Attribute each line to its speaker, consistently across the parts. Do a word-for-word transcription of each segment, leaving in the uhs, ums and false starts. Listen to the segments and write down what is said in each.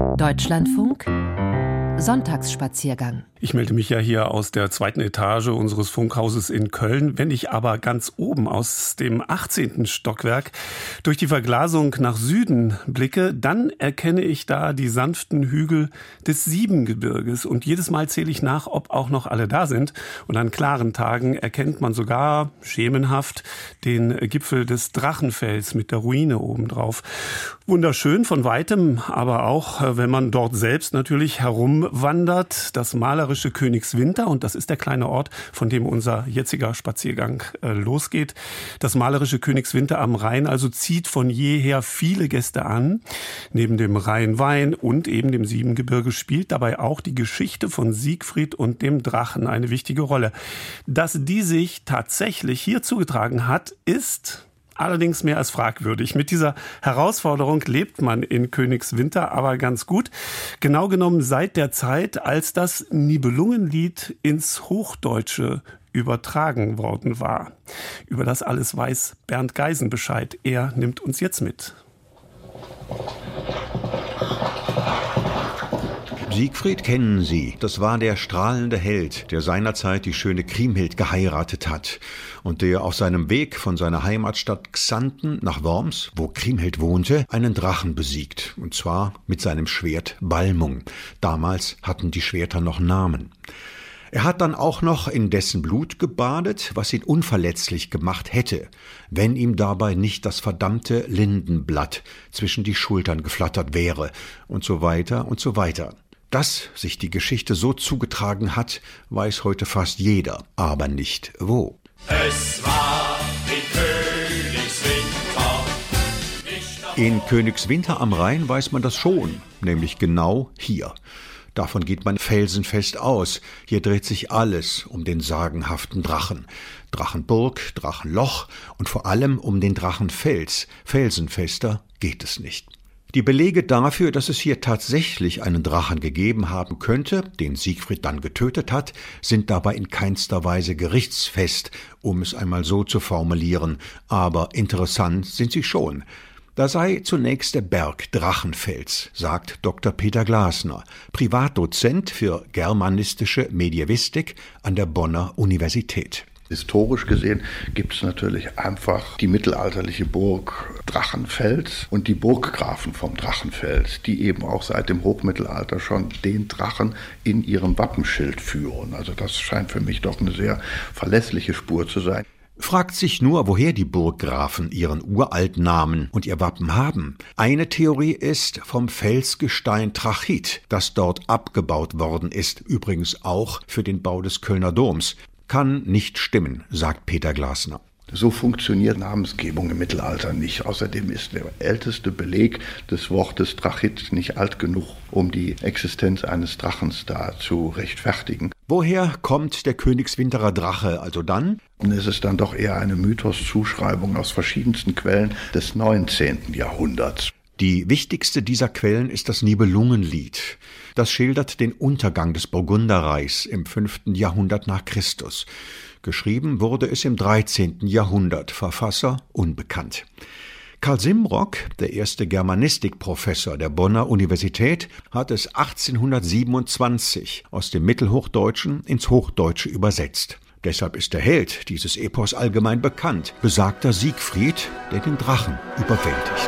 Speaker 1: Deutschlandfunk Sonntagsspaziergang.
Speaker 2: Ich melde mich ja hier aus der zweiten Etage unseres Funkhauses in Köln. Wenn ich aber ganz oben aus dem achtzehnten Stockwerk durch die Verglasung nach Süden blicke, dann erkenne ich da die sanften Hügel des Siebengebirges. Und jedes Mal zähle ich nach, ob auch noch alle da sind. Und an klaren Tagen erkennt man sogar schemenhaft den Gipfel des Drachenfells mit der Ruine obendrauf. Wunderschön von Weitem, aber auch, wenn man dort selbst natürlich herumwandert, das malerische Königswinter, und das ist der kleine Ort, von dem unser jetziger Spaziergang äh, losgeht. Das malerische Königswinter am Rhein also zieht von jeher viele Gäste an. Neben dem Rheinwein und eben dem Siebengebirge spielt dabei auch die Geschichte von Siegfried und dem Drachen eine wichtige Rolle. Dass die sich tatsächlich hier zugetragen hat, ist allerdings mehr als fragwürdig. Mit dieser Herausforderung lebt man in Königswinter aber ganz gut. Genau genommen seit der Zeit, als das Nibelungenlied ins Hochdeutsche übertragen worden war. Über das alles weiß Bernd Geisen Bescheid. Er nimmt uns jetzt mit.
Speaker 3: Siegfried kennen Sie. Das war der strahlende Held, der seinerzeit die schöne Kriemhild geheiratet hat und der auf seinem Weg von seiner Heimatstadt Xanten nach Worms, wo Kriemhild wohnte, einen Drachen besiegt. Und zwar mit seinem Schwert Balmung. Damals hatten die Schwerter noch Namen. Er hat dann auch noch in dessen Blut gebadet, was ihn unverletzlich gemacht hätte, wenn ihm dabei nicht das verdammte Lindenblatt zwischen die Schultern geflattert wäre und so weiter und so weiter. Dass sich die Geschichte so zugetragen hat, weiß heute fast jeder, aber nicht wo.
Speaker 4: Es war in Königswinter.
Speaker 3: In Königswinter am Rhein weiß man das schon, nämlich genau hier. Davon geht man felsenfest aus. Hier dreht sich alles um den sagenhaften Drachen. Drachenburg, Drachenloch und vor allem um den Drachenfels. Felsenfester geht es nicht. Die Belege dafür, dass es hier tatsächlich einen Drachen gegeben haben könnte, den Siegfried dann getötet hat, sind dabei in keinster Weise gerichtsfest, um es einmal so zu formulieren. Aber interessant sind sie schon. Da sei zunächst der Berg Drachenfels, sagt Doktor Peter Glasner, Privatdozent für germanistische Medievistik an der Bonner Universität.
Speaker 5: Historisch gesehen gibt es natürlich einfach die mittelalterliche Burg Drachenfels und die Burggrafen vom Drachenfels, die eben auch seit dem Hochmittelalter schon den Drachen in ihrem Wappenschild führen. Also das scheint für mich doch eine sehr verlässliche Spur zu sein.
Speaker 3: Fragt sich nur, woher die Burggrafen ihren uralten Namen und ihr Wappen haben. Eine Theorie ist vom Felsgestein Trachyt, das dort abgebaut worden ist, übrigens auch für den Bau des Kölner Doms. Kann nicht stimmen, sagt Peter Glasner.
Speaker 5: So funktioniert Namensgebung im Mittelalter nicht. Außerdem ist der älteste Beleg des Wortes Trachyt nicht alt genug, um die Existenz eines Drachens da zu rechtfertigen.
Speaker 3: Woher kommt der Königswinterer Drache also dann?
Speaker 5: Es ist dann doch eher eine Mythoszuschreibung aus verschiedensten Quellen des neunzehnten Jahrhunderts.
Speaker 3: Die wichtigste dieser Quellen ist das Nibelungenlied. Das schildert den Untergang des Burgunderreichs im fünften Jahrhundert nach Christus. Geschrieben wurde es im dreizehnten Jahrhundert, Verfasser unbekannt. Karl Simrock, der erste Germanistikprofessor der Bonner Universität, hat es achtzehnhundertsiebenundzwanzig aus dem Mittelhochdeutschen ins Hochdeutsche übersetzt. Deshalb ist der Held dieses Epos allgemein bekannt, besagter Siegfried, der den Drachen überwältigt.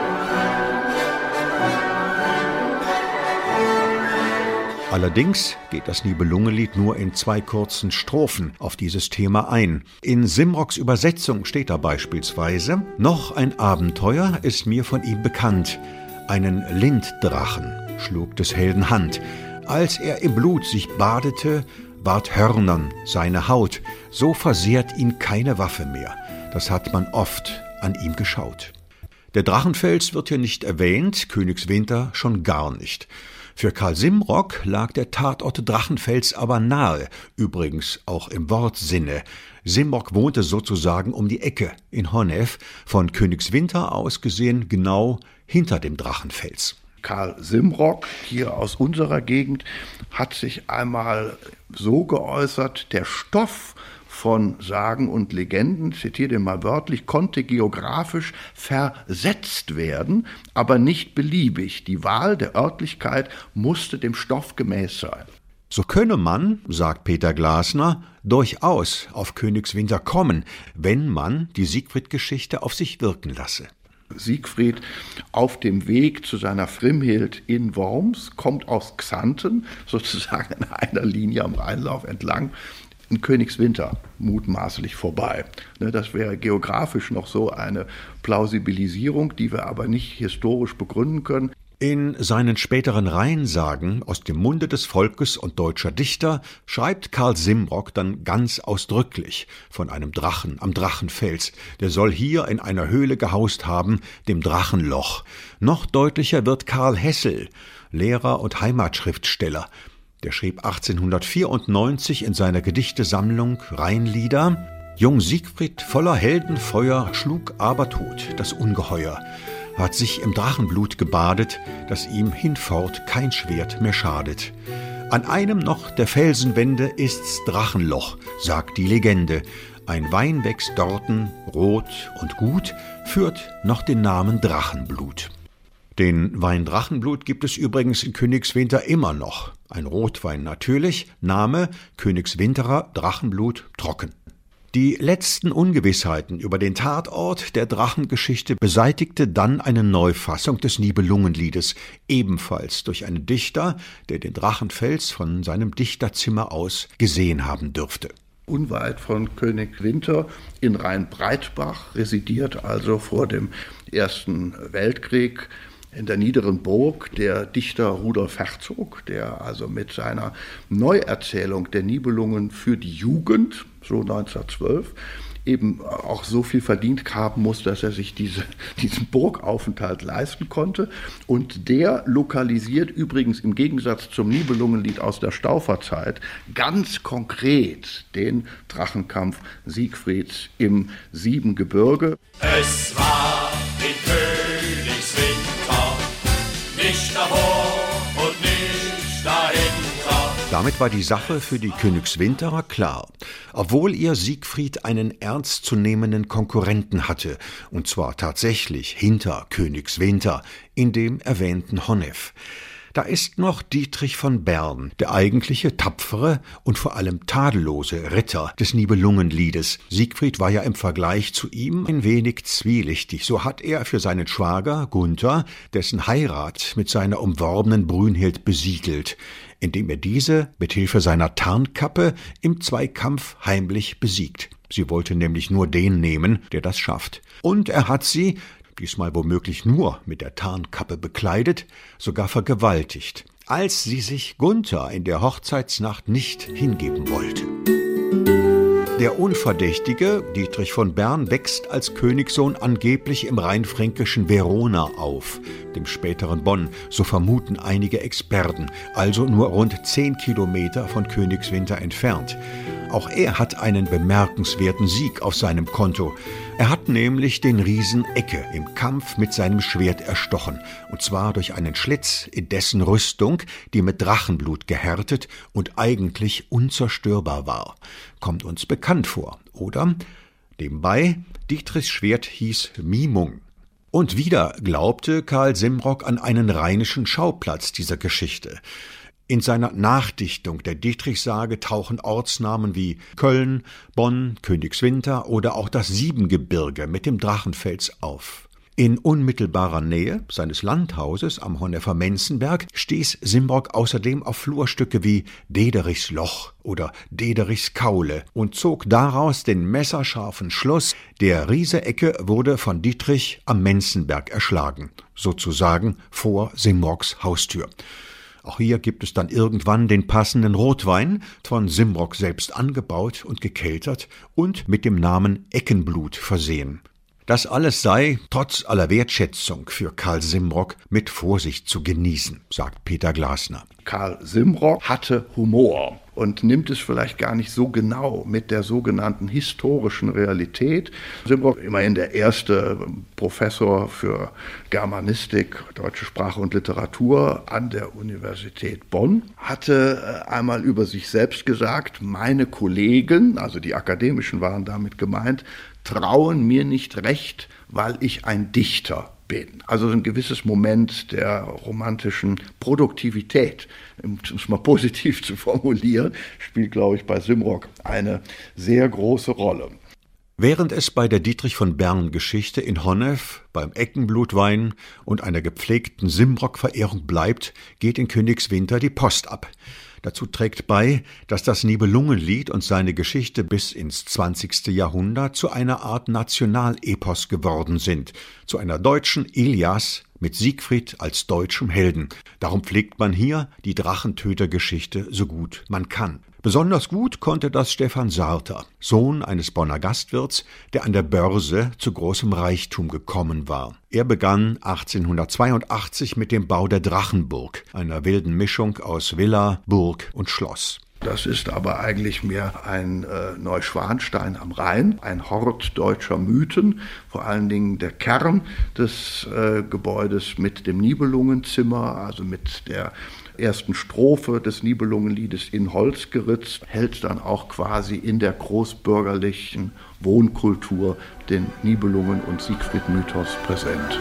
Speaker 3: Allerdings geht das Nibelungenlied nur in zwei kurzen Strophen auf dieses Thema ein. In Simrocks Übersetzung steht da beispielsweise: »Noch ein Abenteuer ist mir von ihm bekannt. Einen Linddrachen schlug des Helden Hand. Als er im Blut sich badete, ward hörnern seine Haut. So versehrt ihn keine Waffe mehr. Das hat man oft an ihm geschaut.« Der Drachenfels wird hier nicht erwähnt, Königswinter schon gar nicht. Für Karl Simrock lag der Tatort Drachenfels aber nahe, übrigens auch im Wortsinne. Simrock wohnte sozusagen um die Ecke in Honnef, von Königswinter aus gesehen genau hinter dem Drachenfels.
Speaker 5: Karl Simrock, hier aus unserer Gegend, hat sich einmal so geäußert: Der Stoff von Sagen und Legenden, zitiere den mal wörtlich, konnte geografisch versetzt werden, aber nicht beliebig. Die Wahl der Örtlichkeit musste dem Stoff gemäß sein.
Speaker 3: So könne man, sagt Peter Glasner, durchaus auf Königswinter kommen, wenn man die Siegfried-Geschichte auf sich wirken lasse.
Speaker 5: Siegfried auf dem Weg zu seiner Frimhild in Worms, kommt aus Xanten, sozusagen in einer Linie am Rheinlauf entlang, in Königswinter mutmaßlich vorbei. Das wäre geografisch noch so eine Plausibilisierung, die wir aber nicht historisch begründen können.
Speaker 3: In seinen späteren Rheinsagen aus dem Munde des Volkes und deutscher Dichter schreibt Karl Simrock dann ganz ausdrücklich von einem Drachen am Drachenfels. Der soll hier in einer Höhle gehaust haben, dem Drachenloch. Noch deutlicher wird Karl Hessel, Lehrer und Heimatschriftsteller. Der schrieb achtzehnhundertvierundneunzig in seiner Gedichtesammlung Rheinlieder: Jung Siegfried voller Heldenfeuer schlug aber tot das Ungeheuer, hat sich im Drachenblut gebadet, dass ihm hinfort kein Schwert mehr schadet. An einem noch der Felsenwände ist's Drachenloch, sagt die Legende. Ein Wein wächst dorten, rot und gut, führt noch den Namen Drachenblut. Den Wein Drachenblut gibt es übrigens in Königswinter immer noch. Ein Rotwein natürlich, Name Königswinterer Drachenblut trocken. Die letzten Ungewissheiten über den Tatort der Drachengeschichte beseitigte dann eine Neufassung des Nibelungenliedes, ebenfalls durch einen Dichter, der den Drachenfels von seinem Dichterzimmer aus gesehen haben dürfte.
Speaker 5: Unweit von Königswinter in Rheinbreitbach, residiert also vor dem Ersten Weltkrieg in der Niederen Burg der Dichter Rudolf Herzog, der also mit seiner Neuerzählung der Nibelungen für die Jugend, so neunzehnhundertzwölf, eben auch so viel verdient haben muss, dass er sich diese, diesen Burgaufenthalt leisten konnte. Und der lokalisiert übrigens im Gegensatz zum Nibelungenlied aus der Stauferzeit ganz konkret den Drachenkampf Siegfrieds im Siebengebirge.
Speaker 4: Es war in Königswinter, nicht davor und nicht dahinter.
Speaker 3: Damit war die Sache für die Königswinterer klar, obwohl ihr Siegfried einen ernstzunehmenden Konkurrenten hatte, und zwar tatsächlich hinter Königswinter, in dem erwähnten Honnef. Da ist noch Dietrich von Bern, der eigentliche tapfere und vor allem tadellose Ritter des Nibelungenliedes. Siegfried war ja im Vergleich zu ihm ein wenig zwielichtig. So hat er für seinen Schwager Gunther dessen Heirat mit seiner umworbenen Brünnhild besiegelt, indem er diese mit Hilfe seiner Tarnkappe im Zweikampf heimlich besiegt. Sie wollte nämlich nur den nehmen, der das schafft. Und er hat sie, diesmal womöglich nur mit der Tarnkappe bekleidet, sogar vergewaltigt, als sie sich Gunther in der Hochzeitsnacht nicht hingeben wollte. Der Unverdächtige, Dietrich von Bern, wächst als Königssohn angeblich im rheinfränkischen Verona auf, dem späteren Bonn, so vermuten einige Experten, also nur rund zehn Kilometer von Königswinter entfernt. Auch er hat einen bemerkenswerten Sieg auf seinem Konto. Er hat nämlich den Riesen Ecke im Kampf mit seinem Schwert erstochen, und zwar durch einen Schlitz in dessen Rüstung, die mit Drachenblut gehärtet und eigentlich unzerstörbar war. Kommt uns bekannt vor, oder? Nebenbei, Dietrichs Schwert hieß Mimung. Und wieder glaubte Karl Simrock an einen rheinischen Schauplatz dieser Geschichte. In seiner Nachdichtung der Dietrichsage tauchen Ortsnamen wie Köln, Bonn, Königswinter oder auch das Siebengebirge mit dem Drachenfels auf. In unmittelbarer Nähe seines Landhauses am Honnefer Menzenberg stieß Simrock außerdem auf Flurstücke wie Dederichs Loch oder Dederichs Kaule und zog daraus den messerscharfen Schluss, der Riese Ecke wurde von Dietrich am Menzenberg erschlagen, sozusagen vor Simrocks Haustür. Auch hier gibt es dann irgendwann den passenden Rotwein, von Simrock selbst angebaut und gekeltert und mit dem Namen Eckenblut versehen. Das alles sei, trotz aller Wertschätzung für Karl Simrock, mit Vorsicht zu genießen, sagt Peter Glasner.
Speaker 5: Karl Simrock hatte Humor und nimmt es vielleicht gar nicht so genau mit der sogenannten historischen Realität. Simrock, immerhin der erste Professor für Germanistik, deutsche Sprache und Literatur an der Universität Bonn, hatte einmal über sich selbst gesagt, meine Kollegen, also die Akademischen waren damit gemeint, trauen mir nicht recht, weil ich ein Dichter bin. Also ein gewisses Moment der romantischen Produktivität, um es mal positiv zu formulieren, spielt, glaube ich, bei Simrock eine sehr große Rolle.
Speaker 3: Während es bei der Dietrich von Bern-Geschichte in Honnef, beim Eckenblutwein und einer gepflegten Simrock-Verehrung bleibt, geht in Königswinter die Post ab. Dazu trägt bei, dass das Nibelungenlied und seine Geschichte bis ins zwanzigste Jahrhundert zu einer Art Nationalepos geworden sind, zu einer deutschen Ilias mit Siegfried als deutschem Helden. Darum pflegt man hier die Drachentötergeschichte so gut man kann. Besonders gut konnte das Stefan Sarter, Sohn eines Bonner Gastwirts, der an der Börse zu großem Reichtum gekommen war. Er begann achtzehnhundertzweiundachtzig mit dem Bau der Drachenburg, einer wilden Mischung aus Villa, Burg und Schloss.
Speaker 5: Das ist aber eigentlich mehr ein äh, Neuschwanstein am Rhein, ein Hort deutscher Mythen, vor allen Dingen der Kern des äh, Gebäudes mit dem Nibelungenzimmer, also mit der ersten Strophe des Nibelungenliedes in Holz geritzt, hält dann auch quasi in der großbürgerlichen Wohnkultur den Nibelungen- und Siegfried-Mythos präsent.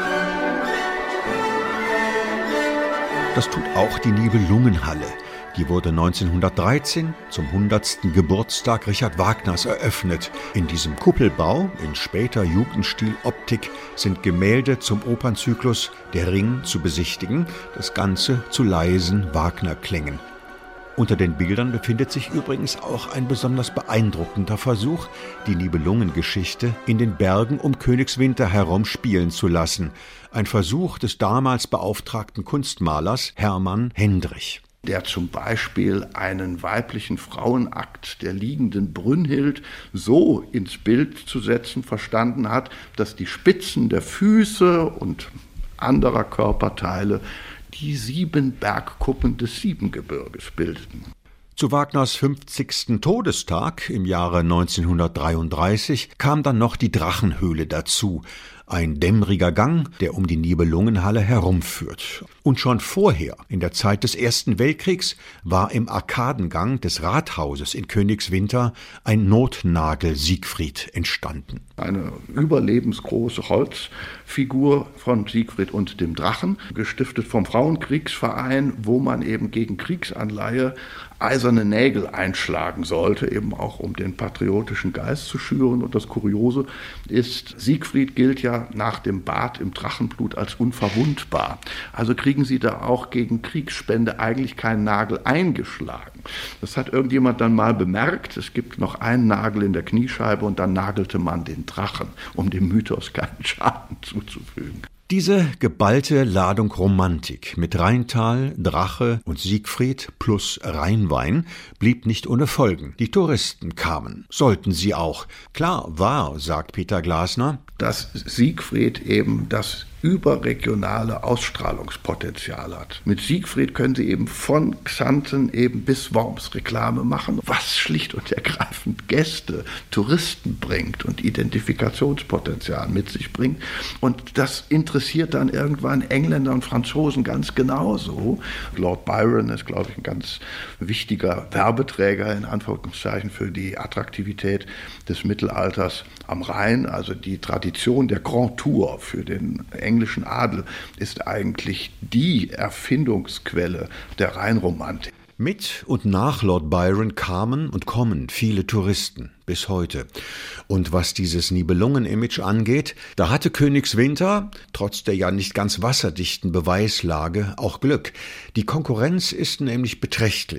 Speaker 3: Das tut auch die Nibelungenhalle. Die wurde neunzehnhundertdreizehn zum hundertsten Geburtstag Richard Wagners eröffnet. In diesem Kuppelbau, in später Jugendstil-Optik, sind Gemälde zum Opernzyklus Der Ring zu besichtigen, das Ganze zu leisen Wagner-Klängen. Unter den Bildern befindet sich übrigens auch ein besonders beeindruckender Versuch, die Nibelungengeschichte in den Bergen um Königswinter herum spielen zu lassen. Ein Versuch des damals beauftragten Kunstmalers Hermann Hendrich,
Speaker 5: der zum Beispiel einen weiblichen Frauenakt der liegenden Brünnhild so ins Bild zu setzen verstanden hat, dass die Spitzen der Füße und anderer Körperteile die sieben Bergkuppen des Siebengebirges bildeten.
Speaker 3: Zu Wagners fünfzigsten Todestag im Jahre neunzehnhundertdreiunddreißig kam dann noch die Drachenhöhle dazu, ein dämmeriger Gang, der um die Nibelungenhalle herumführt. Und schon vorher, in der Zeit des Ersten Weltkriegs, war im Arkadengang des Rathauses in Königswinter ein Notnagel Siegfried entstanden.
Speaker 5: Eine überlebensgroße Holzfigur von Siegfried und dem Drachen, gestiftet vom Frauenkriegsverein, wo man eben gegen Kriegsanleihe eiserne Nägel einschlagen sollte, eben auch um den patriotischen Geist zu schüren. Und das Kuriose ist, Siegfried gilt ja nach dem Bad im Drachenblut als unverwundbar. Also kriegen sie da auch gegen Kriegsspende eigentlich keinen Nagel eingeschlagen. Das hat irgendjemand dann mal bemerkt. Es gibt noch einen Nagel in der Kniescheibe und dann nagelte man den Drachen, um dem Mythos keinen Schaden zuzufügen.
Speaker 3: Diese geballte Ladung Romantik mit Rheintal, Drache und Siegfried plus Rheinwein blieb nicht ohne Folgen. Die Touristen kamen, sollten sie auch. Klar war, sagt Peter Glasner,
Speaker 5: dass Siegfried eben das überregionale Ausstrahlungspotenzial hat. Mit Siegfried können Sie eben von Xanten eben bis Worms Reklame machen, was schlicht und ergreifend Gäste, Touristen bringt und Identifikationspotenzial mit sich bringt. Und das interessiert dann irgendwann Engländer und Franzosen ganz genauso. Lord Byron ist, glaube ich, ein ganz wichtiger Werbeträger in Anführungszeichen für die Attraktivität des Mittelalters am Rhein. Also die Tradition der Grand Tour für den englischen Adel ist eigentlich die Erfindungsquelle der Rheinromantik.
Speaker 3: Mit und nach Lord Byron kamen und kommen viele Touristen bis heute. Und was dieses Nibelungen-Image angeht, da hatte Königswinter, trotz der ja nicht ganz wasserdichten Beweislage, auch Glück. Die Konkurrenz ist nämlich beträchtlich.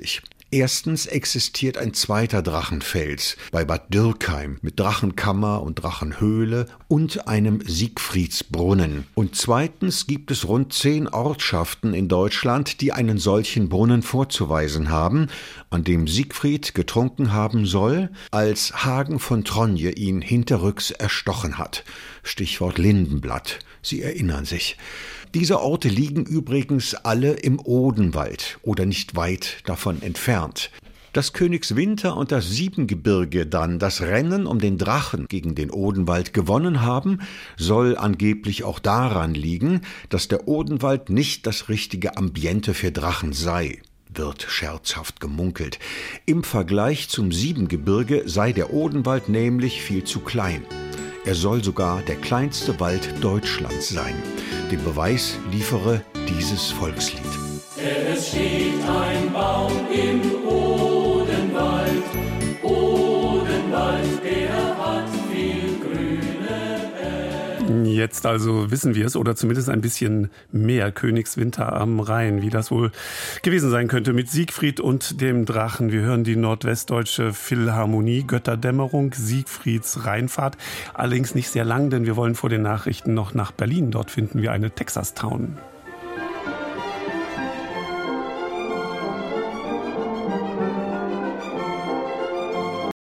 Speaker 3: Erstens existiert ein zweiter Drachenfels bei Bad Dürkheim mit Drachenkammer und Drachenhöhle und einem Siegfriedsbrunnen. Und zweitens gibt es rund zehn Ortschaften in Deutschland, die einen solchen Brunnen vorzuweisen haben, an dem Siegfried getrunken haben soll, als Hagen von Tronje ihn hinterrücks erstochen hat. Stichwort Lindenblatt. Sie erinnern sich. Diese Orte liegen übrigens alle im Odenwald oder nicht weit davon entfernt. Dass Königswinter und das Siebengebirge dann das Rennen um den Drachen gegen den Odenwald gewonnen haben, soll angeblich auch daran liegen, dass der Odenwald nicht das richtige Ambiente für Drachen sei. Wird scherzhaft gemunkelt. Im Vergleich zum Siebengebirge sei der Odenwald nämlich viel zu klein. Er soll sogar der kleinste Wald Deutschlands sein. Den Beweis liefere dieses Volkslied.
Speaker 4: Es steht ein Baum im Odenwald, Odenwald, der hat viel grüne Bäume.
Speaker 2: Jetzt also wissen wir es, oder zumindest ein bisschen mehr. Königswinter am Rhein, wie das wohl gewesen sein könnte mit Siegfried und dem Drachen. Wir hören die Nordwestdeutsche Philharmonie, Götterdämmerung, Siegfrieds Rheinfahrt. Allerdings nicht sehr lang, denn wir wollen vor den Nachrichten noch nach Berlin. Dort finden wir eine Texas Town.